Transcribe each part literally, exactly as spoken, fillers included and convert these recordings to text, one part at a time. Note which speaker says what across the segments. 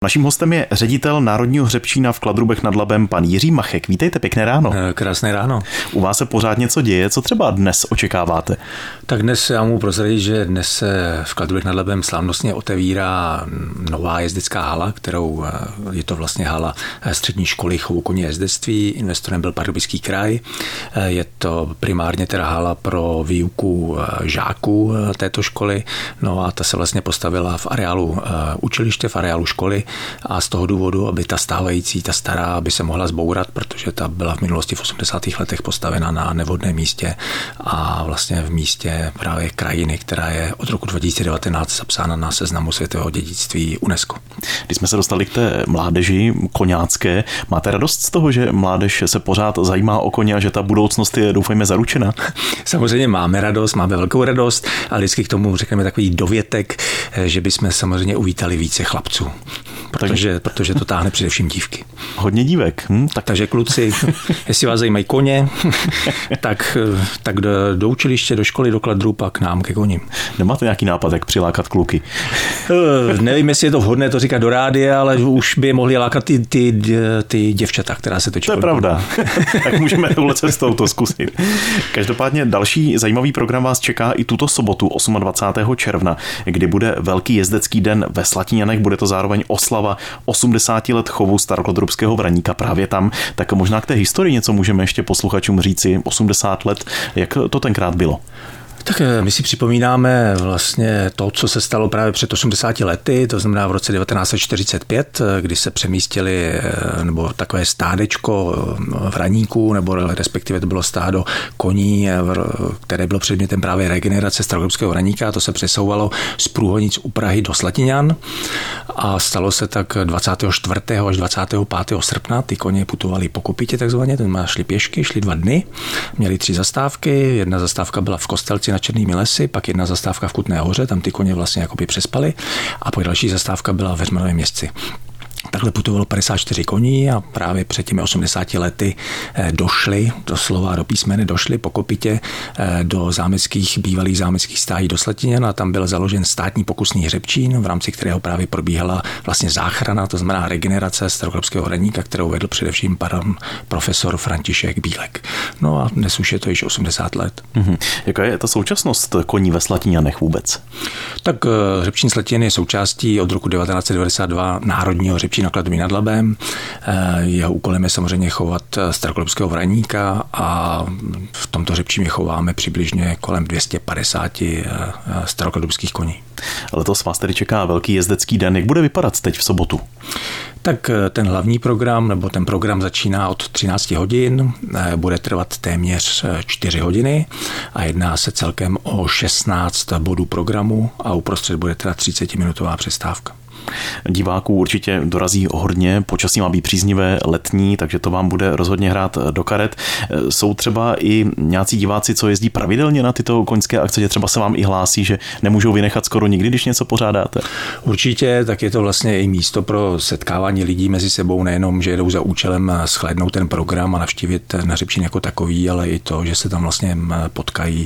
Speaker 1: Naším hostem je ředitel Národního hřebčína v Kladrubech nad Labem, pan Jiří Machek. Vítejte, pěkné ráno.
Speaker 2: Krásné ráno.
Speaker 1: U vás se pořád něco děje, co třeba dnes očekáváte?
Speaker 2: Tak dnes já mu prozradit, že dnes se v Kladrubech nad Labem slavnostně otevírá nová jezdecká hala, kterou je to vlastně hala střední školy chovu koně jezdectví. Investorem byl Pardubický kraj. Je to primárně teda hala pro výuku žáků této školy. No a ta se vlastně postavila v areálu učiliště, v areálu školy. A z toho důvodu, aby ta stávající, ta stará, aby se mohla zbourat, protože ta byla v minulosti v osmdesátých letech postavena na nevhodném místě a vlastně v místě právě krajiny, která je od roku dva tisíce devatenáct zapsána na seznamu světového dědictví UNESCO.
Speaker 1: Když jsme se dostali k té mládeži koňácké, máte radost z toho, že mládež se pořád zajímá o koně a že ta budoucnost je, doufejme, zaručena?
Speaker 2: Samozřejmě máme radost, máme velkou radost, ale vždycky k tomu řekneme takový dovětek, že bychom samozřejmě uvítali více chlapců. Protože, protože to táhne především dívky.
Speaker 1: Hodně dívek. Hm, tak.
Speaker 2: Takže kluci, jestli vás zajímají koně, tak, tak do, do učiliště, do školy, do Kladrub a k nám ke koním.
Speaker 1: Nemáte nějaký nápad, jak přilákat kluky?
Speaker 2: Nevím, jestli je to vhodné to říkat do rádia, ale už by mohli lákat ty, ty, ty děvčata, která se točí.
Speaker 1: To je pravda. Tak můžeme touhle cestou to zkusit. Každopádně další zajímavý program vás čeká i tuto sobotu dvacátého osmého června, kdy bude velký jezdecký den ve Slatíňanech. Bude to zároveň oslava osmdesáti let chovu starokladrubského vraníka právě tam. Tak možná k té historii něco můžeme ještě posluchačům říci. osmdesát let, jak to tenkrát bylo?
Speaker 2: Tak my si připomínáme vlastně to, co se stalo právě před osmdesáti lety, to znamená v roce devatenáct set čtyřicet pět, kdy se přemístili, nebo takové stádečko vraníků, nebo respektive to bylo stádo koní, které bylo předmětem právě regenerace starokladrubského vraníka, a to se přesouvalo z Průhonic u Prahy do Slatíňan a stalo se tak dvacátého čtvrtého až dvacátého pátého srpna. Ty koně putovali po kopytě takzvaně, to znamená šli pěšky, šli dva dny, měli tři zastávky, jedna zastávka byla v Kostelci na Černými lesy, pak jedna zastávka v Kutné Hoře, tam ty koně vlastně jakoby přespali, a pak další zastávka byla ve Heřmanově Městci. Takhle putovalo padesát čtyři koní a právě před těmi osmdesáti lety došli, doslova do písmene, došli po kopytě do zámeckých, bývalých zámeckých stájí do Slatíňan a tam byl založen státní pokusný hřebčín, v rámci kterého právě probíhala vlastně záchrana, to znamená regenerace starokladrubského vraníka, kterou vedl především pan profesor František Bílek. No a dnes už je to již osmdesát let.
Speaker 1: Mm-hmm. Jaká je ta současnost koní ve Slatíňanech vůbec?
Speaker 2: Tak hřebčín Slatíňan je součástí od roku devatenáct set devadesát dva Národního hřebčína Kladrubí nad Labem. Jeho úkolem je samozřejmě chovat starokladrubského vraníka a v tomto hřebčíně chováme přibližně kolem dvě stě padesát starokladrubských koní.
Speaker 1: Letos vás tedy čeká velký jezdecký den. Jak bude vypadat teď v sobotu?
Speaker 2: Tak ten hlavní program, nebo ten program začíná od třináct hodin, bude trvat téměř čtyři hodiny a jedná se celkem o šestnáct bodů programu a uprostřed bude teda třicetiminutová přestávka.
Speaker 1: Diváků určitě dorazí hodně, počasí má být příznivé, letní, takže to vám bude rozhodně hrát do karet. Jsou třeba i nějací diváci, co jezdí pravidelně na tyto koňské akce, že třeba se vám i hlásí, že nemůžou vynechat skoro nikdy, když něco pořádáte?
Speaker 2: Určitě, tak je to vlastně i místo pro setkávání lidí mezi sebou, nejenom, že jedou za účelem shlédnout ten program a navštívit na hřebčín jako takový, ale i to, že se tam vlastně potkají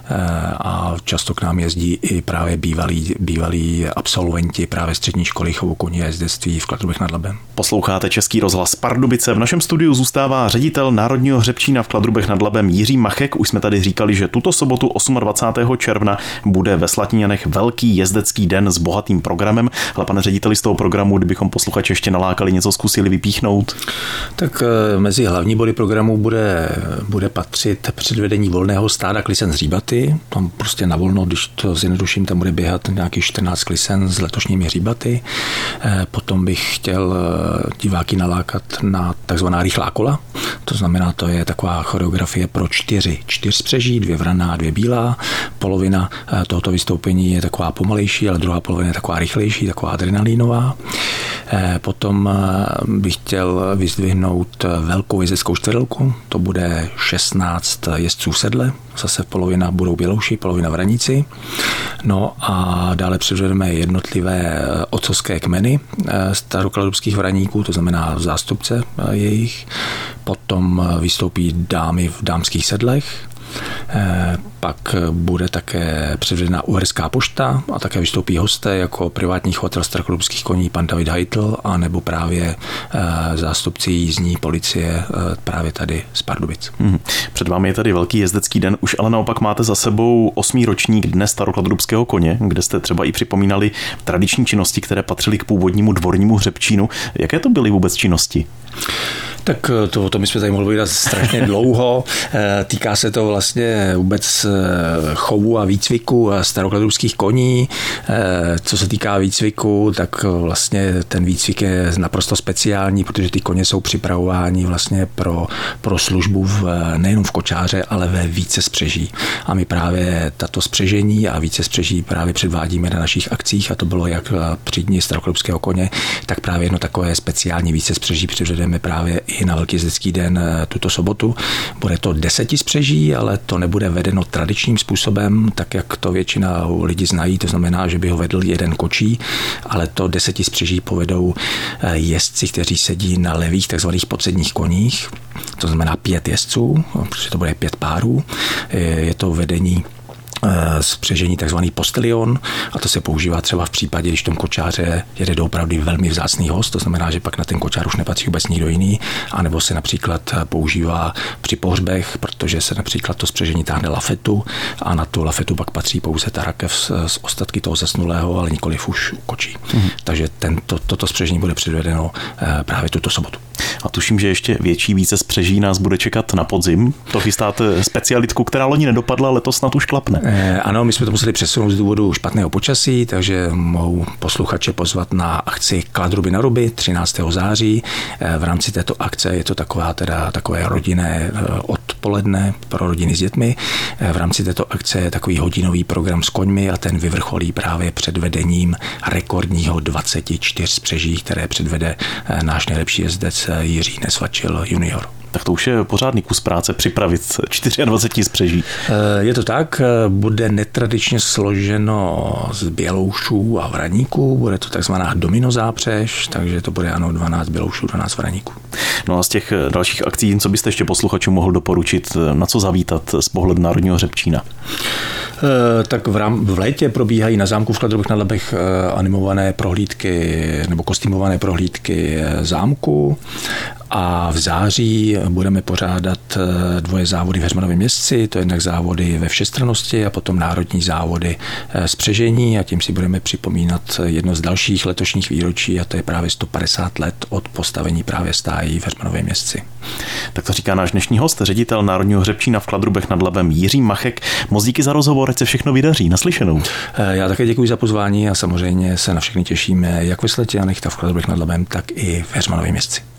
Speaker 2: a často k nám jezdí i právě bývalí, bývalí absolventi právě střední školy chovu koní a jezdectví v Kladrubech nad Labem.
Speaker 1: Posloucháte Český rozhlas Pardubice. V našem studiu zůstává ředitel Národního hřebčína v Kladrubech nad Labem Jiří Machek. Už jsme tady říkali, že tuto sobotu dvacátého osmého června bude ve Slatíňanech velký jezdecký den s bohatým programem. Ale pane řediteli, z toho programu, kdybychom posluchače ještě nalákali, něco zkusili vypíchnout?
Speaker 2: Tak mezi hlavní body programu bude, bude patřit předvedení volného stáda klisen z hříbaty. Tam prostě na volno, když to zjednoduším, tam bude běhat nějakých čtrnáct klisen s letošními hříbaty. Potom bych chtěl diváky nalákat na takzvaná rychlá kola. To znamená, to je taková choreografie pro čtyři. Čtyř spřeží, dvě vraná, dvě bílá. Polovina tohoto vystoupení je taková pomalejší, ale druhá polovina je taková rychlejší, taková adrenalínová. Potom bych chtěl vyzdvihnout velkou jezdeckou čtverelku. To bude šestnáct jezdců v sedle. Zase polovina budou bělouši, polovina vraníci. No a dále předvedeme jednotlivé otcovské kmeny starokladrubských vraníků, to znamená zástupce jejich. Potom vystoupí dámy v dámských sedlech. pak bude také předvedena Uherská pošta a také vystoupí hosté jako privátní chovatel starokrumských koní pan David Heitl a nebo právě zástupci jízdní policie právě tady z Pardubic.
Speaker 1: Hmm. Před vámi je tady velký jezdecký den, už ale naopak máte za sebou osmý ročník Dne starokladrubského koně, kde jste třeba i připomínali tradiční činnosti, které patřily k původnímu dvornímu hřebčínu. Jaké to byly vůbec činnosti?
Speaker 2: Tak to, to my jsme tady mohli povídat strašně dlouho. Týká se to vlastně vůbec chovu a výcviku starokladrubských koní. Co se týká výcviku, tak vlastně ten výcvik je naprosto speciální, protože ty koně jsou připravováni vlastně pro, pro službu v, nejenom v kočáře, ale ve více spřeží. A my právě tato spřežení a více spřeží právě předvádíme na našich akcích a to bylo jak při dni starokladrubského koně, tak právě jedno takové speciální více spřeží předvedeme právě i na Velký jezdecký den tuto sobotu. Bude to deseti spřeží, ale to nebude vedeno tradičním způsobem, tak jak to většina lidí znají, to znamená, že by ho vedl jeden kočí, ale to deseti spřeží povedou jezdci, kteří sedí na levých takzvaných podsedních koních, to znamená pět jezdců, protože to bude pět párů. Je to vedení spřežení takzvaný postelion a to se používá třeba v případě, když v tom kočáře jede doopravdy velmi vzácný host, to znamená, že pak na ten kočár už nepatří vůbec nikdo jiný, anebo se například používá při pohřbech, protože se například to spřežení táhne lafetu a na tu lafetu pak patří pouze ta rakev z ostatky toho zesnulého, ale nikoliv už kočí. Mm. Takže tento, toto spřežení bude předvedeno právě tuto sobotu.
Speaker 1: A tuším, že ještě větší více spřeží nás bude čekat na podzim. To chystáte specialitku, která loni nedopadla, letos snad už klapne.
Speaker 2: E, ano, my jsme to museli přesunout z důvodu špatného počasí, takže mohou posluchače pozvat na akci Kladruby na ruby třináctého září. E, v rámci této akce je to taková teda takové rodinné odpoledne pro rodiny s dětmi. E, v rámci této akce je takový hodinový program s koňmi a ten vyvrcholí právě předvedením rekordního dvaceti čtyř spřeží, které předvede náš nejlepší jezdec Jiří Nesvačil junior.
Speaker 1: Tak to už je pořádný kus práce připravit dvacet čtyři spřeží.
Speaker 2: Je to tak, bude netradičně složeno z běloušů a vraníků, bude to takzvaná domino zápřež, takže to bude ano dvanáct běloušů, dvanáct vraníků.
Speaker 1: No a z těch dalších akcí, co byste ještě posluchačům mohl doporučit, na co zavítat z pohledu Národního hřebčína?
Speaker 2: Tak v, rám, v létě probíhají na zámku v Kladrubech nad Labech animované prohlídky nebo kostýmované prohlídky zámku a v září budeme pořádat dvoje závody v Heřmanově Městci, to je jednak závody ve všestrannosti a potom národní závody spřežení a tím si budeme připomínat jedno z dalších letošních výročí a to je právě sto padesát let od postavení právě stájí v Heřmanově Městci.
Speaker 1: Tak to říká náš dnešní host, ředitel Národního hřebčína v Kladrubech nad Labem Jiří Machek. Moc díky za rozhovor, ať se všechno vydaří. Naslyšenou.
Speaker 2: Já také děkuji za pozvání a samozřejmě se na všechny těšíme jak ve Sletě a Nechta v Kladrubech nad Labem, tak i v Heřmanově Městci.